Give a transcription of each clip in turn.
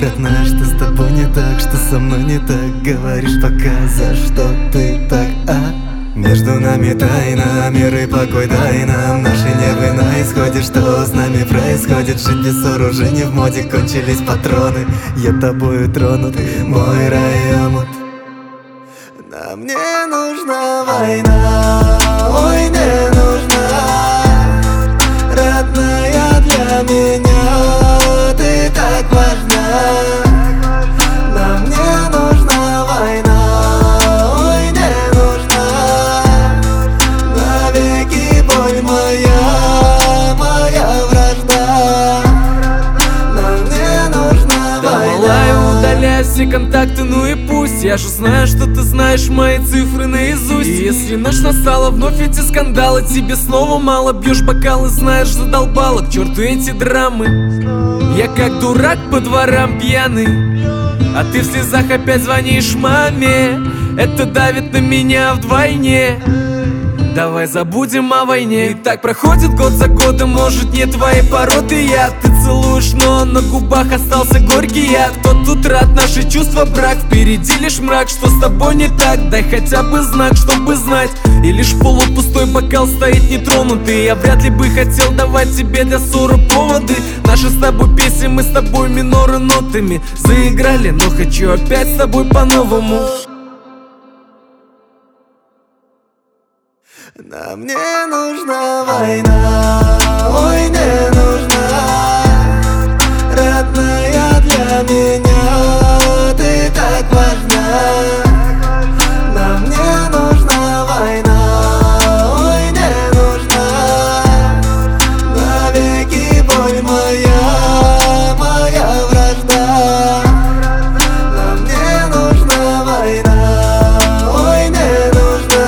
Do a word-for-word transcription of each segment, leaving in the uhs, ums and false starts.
Родная, что с тобой не так, что со мной не так. Говоришь пока, за что ты так, а? Между нами тайна, мир и покой дай нам. Наши нервы на исходе, что с нами происходит? Жить без вооружений в моде, кончились патроны. Я тобою тронут, мой район. Нам не нужна война, ой, не нужна. Родная, для меня ты так важна. Нам не нужна война, ой, не нужна. Навеки боль моя, моя вражда. Нам не нужна война. Давай удаляй все контакты, ну и пусть. Я же знаю, что ты знаешь мои цифры наизусть. И если ночь настала, вновь эти скандалы, тебе снова мало. Бьешь бокалы, знаешь, задолбала. К черту эти драмы. Я как дурак по дворам пьяный, а ты в слезах опять звонишь маме. Это давит на меня вдвойне. Давай забудем о войне. И так проходит год за годом, может не твоей породы я. Ты целуешь, но на губах остался горький яд. Кто тут рад, наши чувства брак. Впереди лишь мрак, что с тобой не так. Дай хотя бы знак, чтобы знать. И лишь полупустой бокал стоит нетронутый. Я вряд ли бы хотел давать тебе для ссоры поводы. Наши с тобой песни, мы с тобой миноры нотами заиграли, но хочу опять с тобой по-новому. Нам не нужна война, ой, не нужна. Родная, для меня ты так важна. Нам не нужна война, ой, не нужна. Навеки боль моя, моя вражда. Нам не нужна война, ой, не нужна.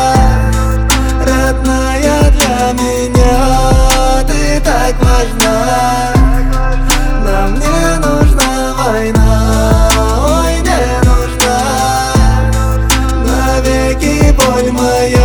Родная, для меня ты так важна. Нам не нужна война, ой, не нужна. Навеки боль моя.